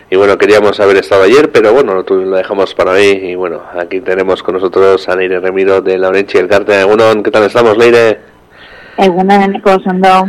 Y bueno, queríamos haber estado ayer, pero bueno, lo dejamos para hoy. Y bueno, aquí tenemos con nosotros a Leire Remiro de Laurentzi Elkartea. Egunon, ¿qué tal estamos, Leire? Egunon, os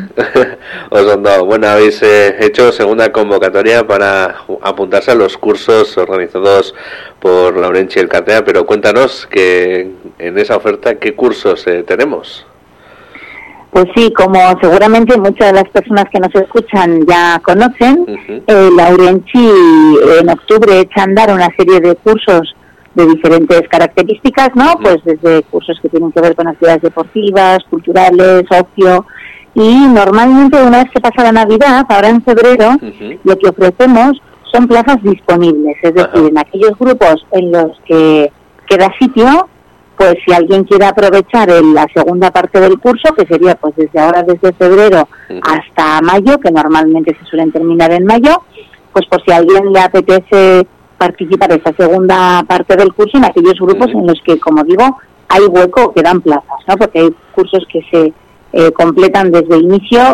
han dado. Bueno, habéis hecho segunda convocatoria para apuntarse a los cursos organizados por Laurentzi Elkartea, pero cuéntanos que en esa oferta, ¿qué cursos tenemos? Pues sí, como seguramente muchas de las personas que nos escuchan ya conocen, Laurentzi en octubre echa a andar una serie de cursos de diferentes características, ¿no? Pues desde cursos que tienen que ver con actividades deportivas, culturales, ocio, y normalmente una vez que pasa la Navidad, ahora en febrero, lo que ofrecemos son plazas disponibles, es decir, en aquellos grupos en los que queda sitio, pues si alguien quiere aprovechar la segunda parte del curso, que sería pues desde febrero hasta mayo, que normalmente se suelen terminar en mayo, pues por si a alguien le apetece participar en esa segunda parte del curso en aquellos grupos en los que, como digo, hay hueco, quedan plazas, ¿no? Porque hay cursos que se completan desde el inicio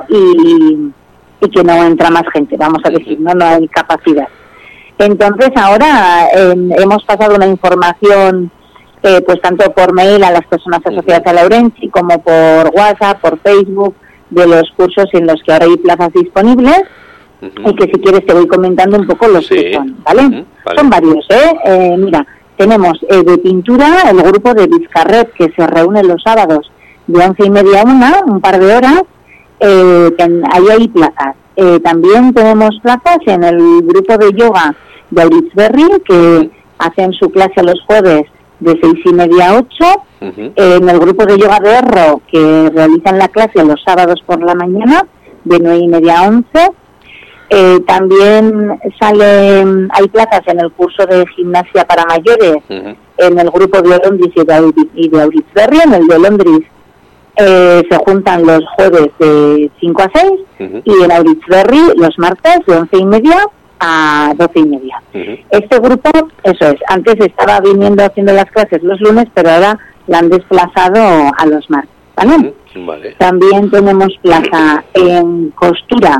y que no entra más gente, vamos a decir, no hay capacidad. Entonces ahora hemos pasado una información pues tanto por mail a las personas asociadas a Laurentzi como por WhatsApp, por Facebook, de los cursos en los que ahora hay plazas disponibles y que si quieres te voy comentando un poco los que son, ¿vale? Vale. Son varios, mira, tenemos de pintura el grupo de Vizcarret que se reúne los sábados de 11:30 a 1, un par de horas, ahí hay plazas. También tenemos plazas en el grupo de yoga de Auritzberri que hacen su clase los jueves de 6:30 a 8, en el grupo de yoga de Erro que realizan la clase los sábados por la mañana de 9:30 a 11. También hay plazas en el curso de gimnasia para mayores en el grupo de Olondris y de Auritzberri. En el de Olondris se juntan los jueves de 5 a 6 y en Auritzberri los martes de 11:30 a 12:30. Este grupo, eso es, antes estaba viniendo haciendo las clases los lunes, pero ahora la han desplazado a los martes, ¿vale? Vale. También tenemos plaza en costura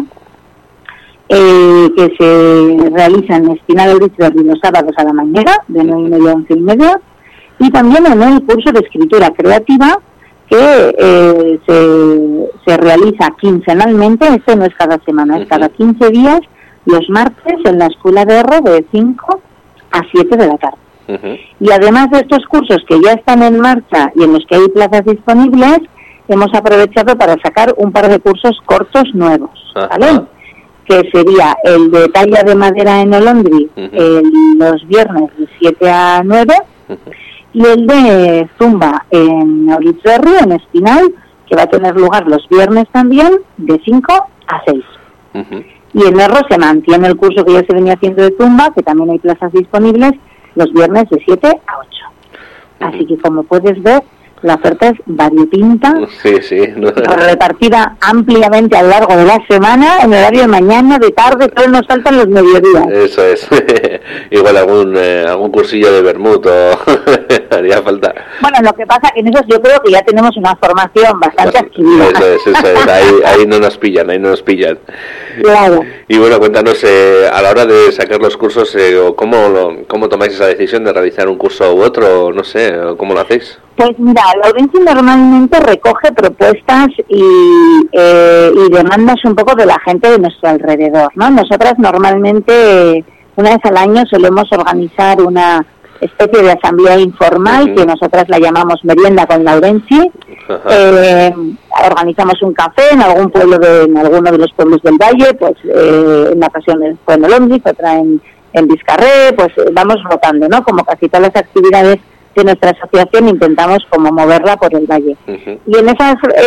que se realiza en Espinal Auritzberri los sábados a la mañana de 9:30 a 11:30, y también en el curso de escritura creativa que se realiza quincenalmente. Esto no es cada semana, es cada 15 días, los martes en la Escuela de Erro de 5 a 7 de la tarde. Y además de estos cursos que ya están en marcha y en los que hay plazas disponibles, hemos aprovechado para sacar un par de cursos cortos nuevos, ¿vale? Que sería el de talla de madera en Olondri los viernes de 7 a 9 y el de zumba en Auritzberri, en Espinal, que va a tener lugar los viernes también de 5 a 6. Y en Erro se mantiene el curso que ya se venía haciendo de zumba, que también hay plazas disponibles los viernes de 7 a 8. Así que como puedes ver, la oferta es variopinta, repartida ampliamente a lo largo de la semana, en horario de mañana, de tarde, todos nos saltan los mediodías. Eso es. Igual algún cursillo de vermut haría falta. Bueno, lo que pasa que en eso yo creo que ya tenemos una formación bastante adquirida. Eso es. Ahí no nos pillan. Claro. Y bueno, cuéntanos, a la hora de sacar los cursos, ¿cómo tomáis esa decisión de realizar un curso u otro? No sé, ¿cómo lo hacéis? Pues mira, Laurentzi normalmente recoge propuestas y demandas un poco de la gente de nuestro alrededor, ¿no? Nosotras normalmente una vez al año solemos organizar una especie de asamblea informal que nosotras la llamamos Merienda con Laurentzi. Organizamos un café en algún pueblo en alguno de los pueblos del Valle, pues en una ocasión fue en Olondris, otra en Vizcarret, pues vamos rotando, ¿no? Como casi todas las actividades de nuestra asociación intentamos como moverla por el valle. Y en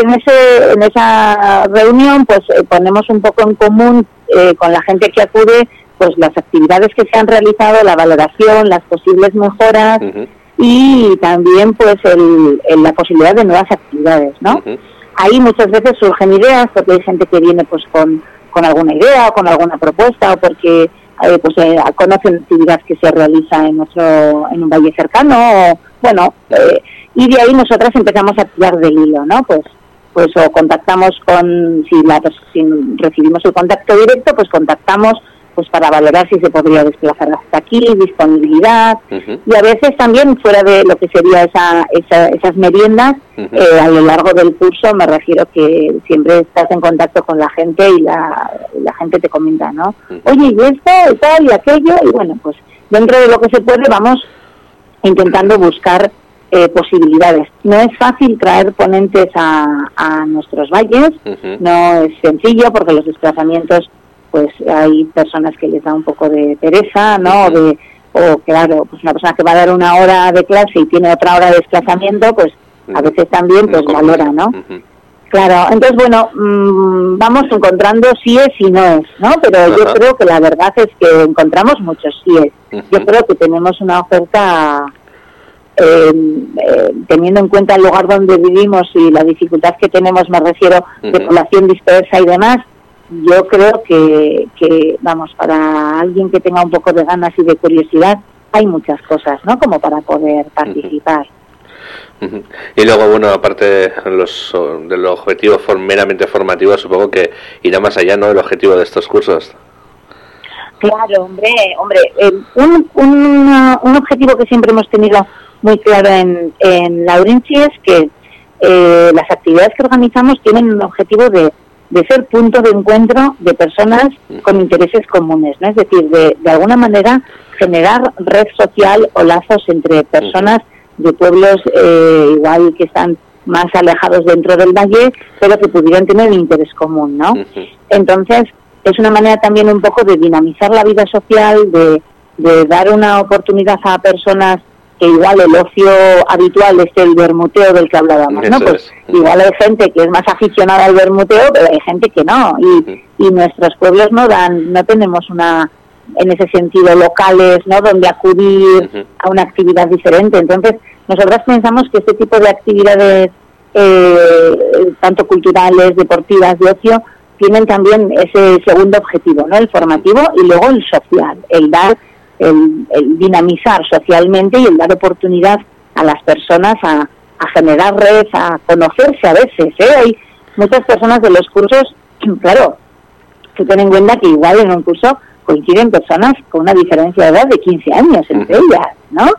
esa reunión pues ponemos un poco en común con la gente que acude pues las actividades que se han realizado, la valoración, las posibles mejoras y también pues la posibilidad de nuevas actividades, ¿no? Ahí muchas veces surgen ideas porque hay gente que viene pues con alguna idea o con alguna propuesta o porque conocen actividad que se realiza en un valle cercano, y de ahí nosotras empezamos a tirar del hilo, ¿no? Pues o contactamos si recibimos el contacto directo, pues contactamos pues para valorar si se podría desplazar hasta aquí, disponibilidad, y a veces también fuera de lo que sería esas meriendas, a lo largo del curso me refiero que siempre estás en contacto con la gente y la gente te comenta, ¿no? Oye, y esto, y tal, y aquello, y bueno, pues dentro de lo que se puede vamos intentando buscar posibilidades. No es fácil traer ponentes a nuestros valles, no es sencillo porque los desplazamientos, pues hay personas que les da un poco de pereza, ¿no? O claro, pues una persona que va a dar una hora de clase y tiene otra hora de desplazamiento, pues a veces también pues valora, ¿no? Claro, entonces bueno, vamos encontrando síes y noes, ¿no? Pero yo creo que la verdad es que encontramos muchos síes. Yo creo que tenemos una oferta, teniendo en cuenta el lugar donde vivimos y la dificultad que tenemos, me refiero, de población dispersa y demás. Yo creo que vamos, para alguien que tenga un poco de ganas y de curiosidad, hay muchas cosas, ¿no? Como para poder participar. Y luego, bueno, aparte del objetivo meramente formativo, supongo que irá más allá, ¿no?, el objetivo de estos cursos. Claro, hombre, un objetivo que siempre hemos tenido muy claro en Laurenchi es que las actividades que organizamos tienen un objetivo de ser punto de encuentro de personas con intereses comunes, ¿no? Es decir, de alguna manera generar red social o lazos entre personas de pueblos igual que están más alejados dentro del valle, pero que pudieran tener un interés común, ¿no? Entonces, es una manera también un poco de dinamizar la vida social, de dar una oportunidad a personas que igual el ocio habitual es el bermuteo del que hablábamos, ¿no? Pues igual hay gente que es más aficionada al bermuteo, pero hay gente que no, y nuestros pueblos no tenemos en ese sentido locales, ¿no?, donde acudir a una actividad diferente. Entonces, nosotras pensamos que este tipo de actividades, tanto culturales, deportivas, de ocio, tienen también ese segundo objetivo, ¿no?, el formativo, y luego el social, el dinamizar socialmente y el dar oportunidad a las personas a generar redes, a conocerse a veces, Hay muchas personas de los cursos, claro, que tienen en cuenta que igual en un curso coinciden personas con una diferencia de edad de 15 años entre ellas, ¿no?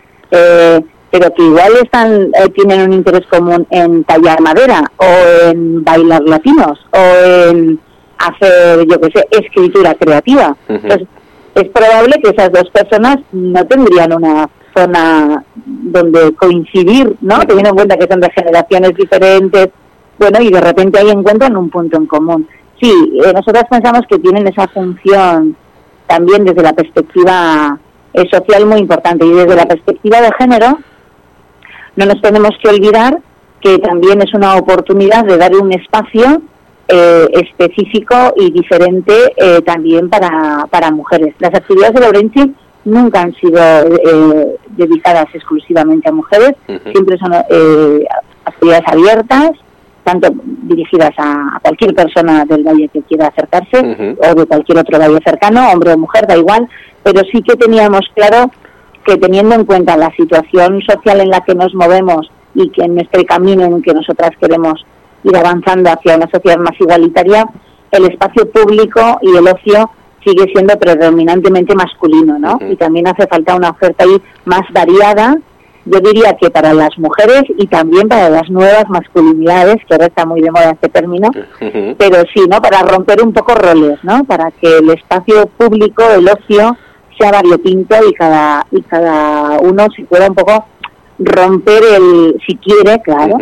Pero que igual tienen un interés común en tallar madera, o en bailar latinos, o en hacer, yo qué sé, escritura creativa. Entonces, es probable que esas dos personas no tendrían una zona donde coincidir, ¿no? Teniendo en cuenta que son de generaciones diferentes, bueno, y de repente ahí encuentran un punto en común. Sí, nosotros pensamos que tienen esa función también desde la perspectiva social muy importante, y desde la perspectiva de género no nos tenemos que olvidar que también es una oportunidad de dar un espacio específico y diferente también para mujeres. Las actividades de Laurenchi nunca han sido dedicadas exclusivamente a mujeres, siempre son actividades abiertas, tanto dirigidas a cualquier persona del valle que quiera acercarse, o de cualquier otro valle cercano, hombre o mujer, da igual, pero sí que teníamos claro que, teniendo en cuenta la situación social en la que nos movemos y que en nuestro camino en que nosotras queremos ir avanzando hacia una sociedad más igualitaria, el espacio público y el ocio sigue siendo predominantemente masculino, ¿no? Y también hace falta una oferta ahí más variada, yo diría que para las mujeres y también para las nuevas masculinidades, que ahora está muy de moda este término, pero sí, ¿no?, para romper un poco roles, ¿no?, para que el espacio público, el ocio, sea variopinto y cada uno se pueda un poco romper si quiere, claro,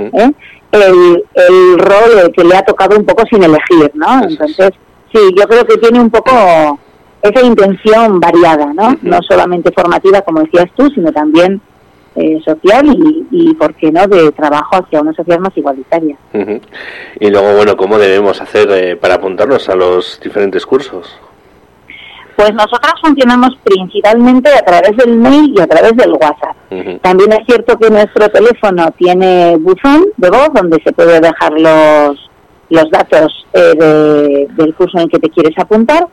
el rol que le ha tocado un poco sin elegir, ¿no? Entonces, sí, yo creo que tiene un poco esa intención variada, ¿no? No solamente formativa, como decías tú, sino también social y, ¿por qué no?, de trabajo hacia una sociedad más igualitaria. Y luego, bueno, ¿cómo debemos hacer para apuntarnos a los diferentes cursos? Pues nosotras funcionamos principalmente a través del mail y a través del WhatsApp. También es cierto que nuestro teléfono tiene buzón de voz donde se puede dejar los datos del curso en el que te quieres apuntar,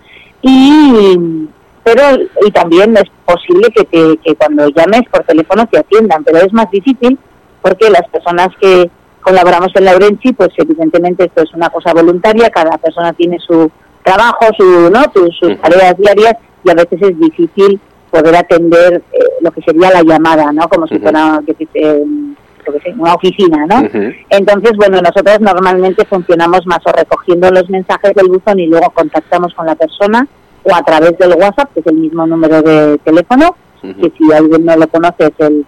y también es posible que cuando llames por teléfono te atiendan, pero es más difícil porque las personas que colaboramos en Laurenchi, pues evidentemente esto es una cosa voluntaria, cada persona tiene su trabajo, sus tareas diarias, y a veces es difícil poder atender lo que sería la llamada, ¿no? Como si fuera una oficina, ¿no? Entonces, bueno, nosotros normalmente funcionamos más o recogiendo los mensajes del buzón y luego contactamos con la persona, o a través del WhatsApp, que es el mismo número de teléfono, que si alguien no lo conoce es el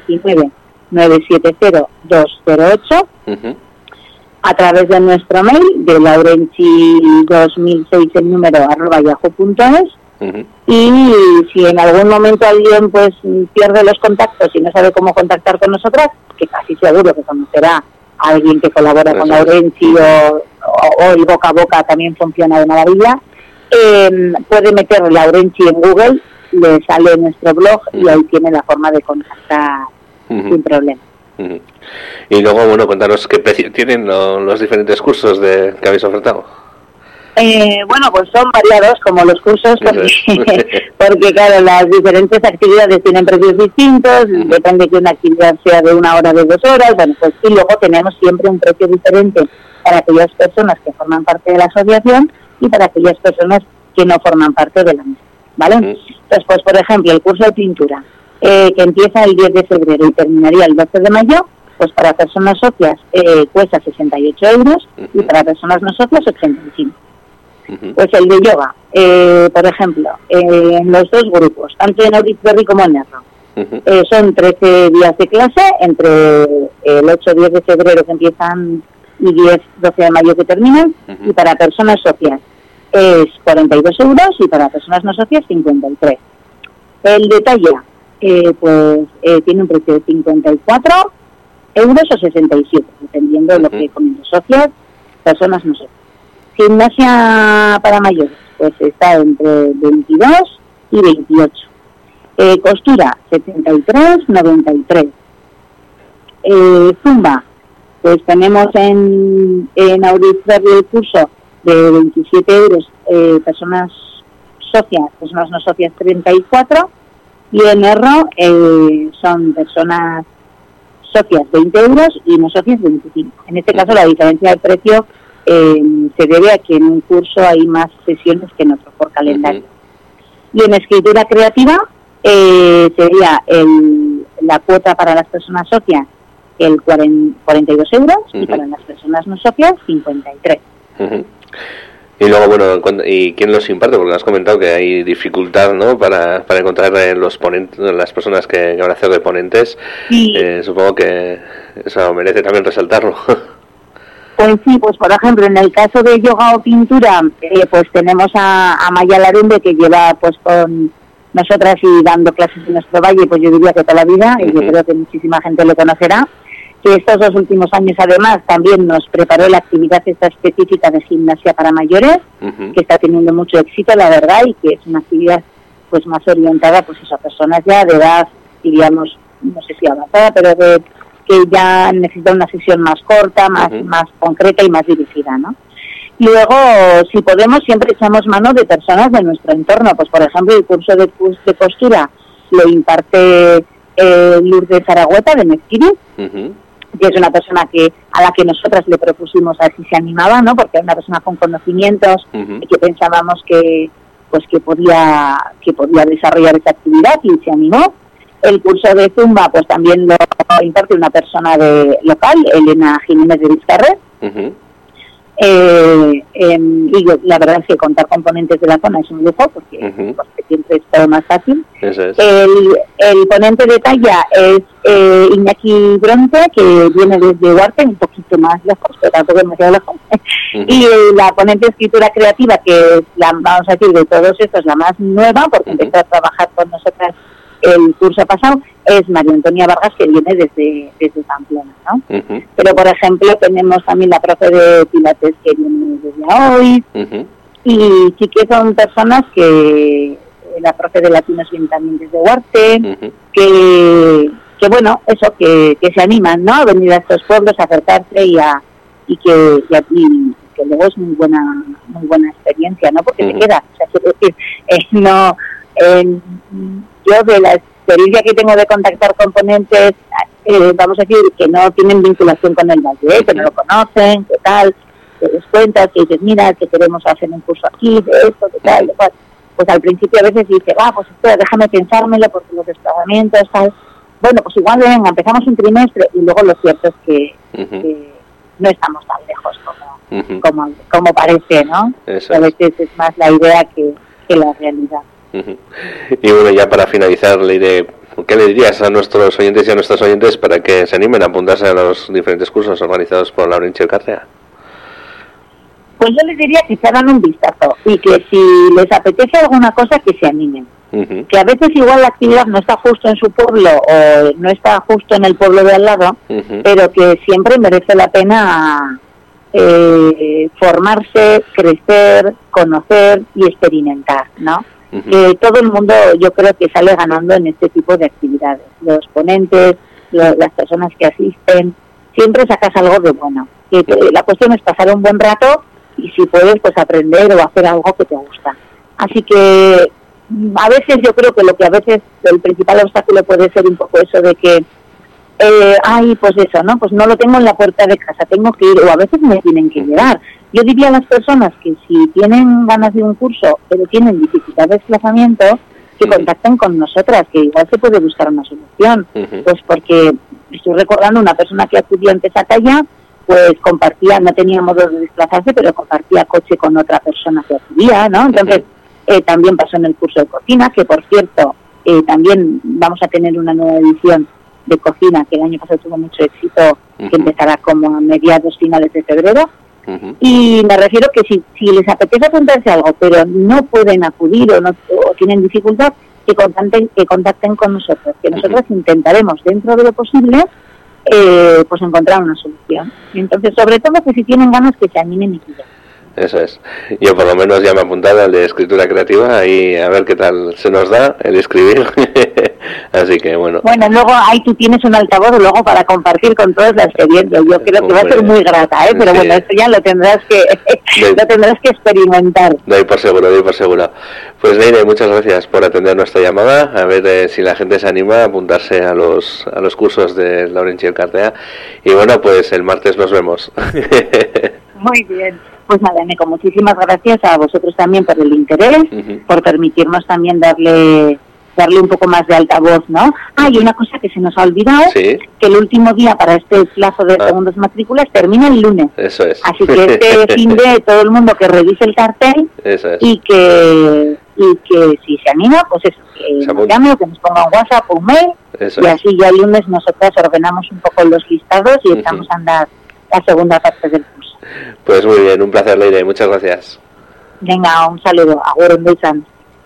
619-970-208, a través de nuestro mail, de laurenchi2006, el número @yahoo.es. Y si en algún momento alguien pues pierde los contactos y no sabe cómo contactar con nosotras, que casi seguro que conocerá a alguien que colabora con Laurenchi, o el boca a boca también funciona de maravilla, puede meter Laurenchi en Google, le sale nuestro blog y ahí tiene la forma de contactar sin problema. Y luego, bueno, contanos qué precio tienen los diferentes cursos que habéis ofertado. Bueno, pues son variados como los cursos, porque claro, las diferentes actividades tienen precios distintos, depende que una actividad sea de 1 hora, de 2 horas, bueno, pues y luego tenemos siempre un precio diferente para aquellas personas que forman parte de la asociación y para aquellas personas que no forman parte de la misma, ¿vale? Entonces, pues por ejemplo, el curso de pintura, que empieza el 10 de febrero y terminaría el 12 de mayo, pues para personas socias cuesta 68 euros y para personas no socias 85. Pues el de yoga, por ejemplo, en los dos grupos, tanto en Auritzberri como en Erro, son 13 días de clase, entre el 8 y 10 de febrero que empiezan y 10-12 de mayo que terminan, y para personas socias es 42 euros y para personas no socias 53. El de talla, tiene un precio de 54 euros o 67, dependiendo de lo que comen socias, personas no socias. Gimnasia para mayores, pues está entre 22 y 28. Costura, 73,93. Zumba, pues tenemos en Auritzberri el curso de 27 euros, personas socias, personas no socias 34, y en Erro son personas socias 20 euros y no socias 25. En este caso la diferencia de precio se debe a que en un curso hay más sesiones que en otro por calendario. Y en escritura creativa sería la cuota para las personas socias el 42 euros y para las personas no socias 53. Y luego, bueno, ¿y quién los imparte? Porque has comentado que hay dificultad, ¿no?, para encontrar los ponentes, las personas que van a hacer de ponentes. Sí. Supongo que eso merece también resaltarlo. Pues sí, pues por ejemplo, en el caso de yoga o pintura, pues tenemos a Maya Larumbe, que lleva pues con nosotras y dando clases en nuestro valle, pues yo diría que toda la vida, y yo creo que muchísima gente lo conocerá, que estos 2 últimos años además también nos preparó la actividad esta específica de gimnasia para mayores, que está teniendo mucho éxito, la verdad, y que es una actividad pues más orientada pues a personas ya de edad, diríamos, no sé si avanzada, pero que ya necesita una sesión más corta, más concreta y más dirigida, ¿no? Y luego, si podemos, siempre echamos mano de personas de nuestro entorno. Pues, por ejemplo, el curso de costura lo imparte Lourdes Zaragoza, de Mezquiri, que es una persona a la que nosotras le propusimos a ver si se animaba, ¿no? Porque es una persona con conocimientos y que pensábamos que podía desarrollar esa actividad, y se animó. El curso de Zumba pues también lo imparte una persona local, Elena Jiménez de Vizcarrer. Y la verdad es que contar con ponentes de la zona es un lujo, porque siempre es todo más fácil. El ponente de talla es Iñaki Bronte, que viene desde Huarte, un poquito más lejos, pero tampoco demasiado lejos. Y la ponente de escritura creativa, que es vamos a decir, de todos estos, la más nueva, porque empezó a trabajar con nosotras el curso pasado, es María Antonia Vargas, que viene desde Pamplona, ¿no? Pero, por ejemplo, tenemos también la profe de Pilates, que viene desde hoy, y sí que son personas que la profe de Latinos viene también desde Huarte, que bueno, eso, que se animan, ¿no?, a venir a estos pueblos, a acercarse y que luego es muy buena experiencia, ¿no?, porque te queda, o sea, quiero decir, yo de la experiencia que tengo de contactar con ponentes, vamos a decir que no tienen vinculación con el valle, que no lo conocen, que tal, te des cuenta, que dices, mira, que queremos hacer un curso aquí, de esto, de tal, de cual. Pues al principio a veces dice, pues espera, déjame pensármelo porque los desplazamientos, tal. Bueno, pues igual venga, empezamos un trimestre y luego lo cierto es que no estamos tan lejos como parece, ¿no? A veces es más la idea que la realidad. Y bueno, ya para finalizar, ¿qué le dirías a nuestros oyentes y a nuestras oyentes para que se animen a apuntarse a los diferentes cursos organizados por Laurentxi Elkartea? Pues yo les diría que se hagan un vistazo y que si les apetece alguna cosa, que se animen. Que a veces igual la actividad no está justo en su pueblo o no está justo en el pueblo de al lado, pero que siempre merece la pena formarse, crecer, conocer y experimentar, ¿no? Todo el mundo yo creo que sale ganando en este tipo de actividades. Los ponentes, las personas que asisten, siempre sacas algo de bueno. La cuestión es pasar un buen rato y si puedes pues aprender o hacer algo que te gusta. Así que a veces yo creo que lo que a veces el principal obstáculo puede ser un poco eso de que pues eso, ¿no? Pues no lo tengo en la puerta de casa, tengo que ir, o a veces me tienen que llevar. Yo diría a las personas que si tienen ganas de un curso, pero tienen dificultad de desplazamiento, que contacten con nosotras, que igual se puede buscar una solución. Pues porque estoy recordando una persona que acudió antes a Talla, pues compartía, no tenía modo de desplazarse, pero compartía coche con otra persona que acudía, ¿no? Entonces, también pasó en el curso de cocina, que por cierto, también vamos a tener una nueva edición de cocina, que el año pasado tuvo mucho éxito, que empezará como a mediados, finales de febrero. Y me refiero que si les apetece apuntarse a algo, pero no pueden acudir o tienen dificultad, que contacten con nosotros, que nosotros intentaremos, dentro de lo posible, pues encontrar una solución. Entonces, sobre todo, que si tienen ganas, que se animen y que Eso es. Yo por lo menos ya me he apuntado al de escritura creativa y a ver qué tal se nos da el escribir. Así que bueno. Bueno, luego ahí tú tienes un altavoz luego para compartir con todos la experiencia. Yo creo que va a ser muy grata, pero sí. Bueno, esto ya lo tendrás que experimentar. Doy por seguro. Pues Leire, muchas gracias por atender nuestra llamada. A ver si la gente se anima a apuntarse a los cursos de Laurentxi Elkartea. Y bueno, pues el martes nos vemos. Muy bien. Pues nada, Neko, muchísimas gracias a vosotros también por el interés, por permitirnos también darle un poco más de altavoz, ¿no? Y una cosa que se nos ha olvidado, ¿sí? Que el último día para este plazo de segundas matrículas termina el lunes. Eso es. Así que este fin de todo el mundo que revise el cartel. Eso es. y que si se anima, pues eso, que nos llame o que nos ponga un WhatsApp o un mail. Eso y es. así ya el lunes nosotras ordenamos un poco los listados y echamos a andar la segunda parte del curso. Pues muy bien, un placer, Leire, muchas gracias. Venga, un saludo, agur, un beso.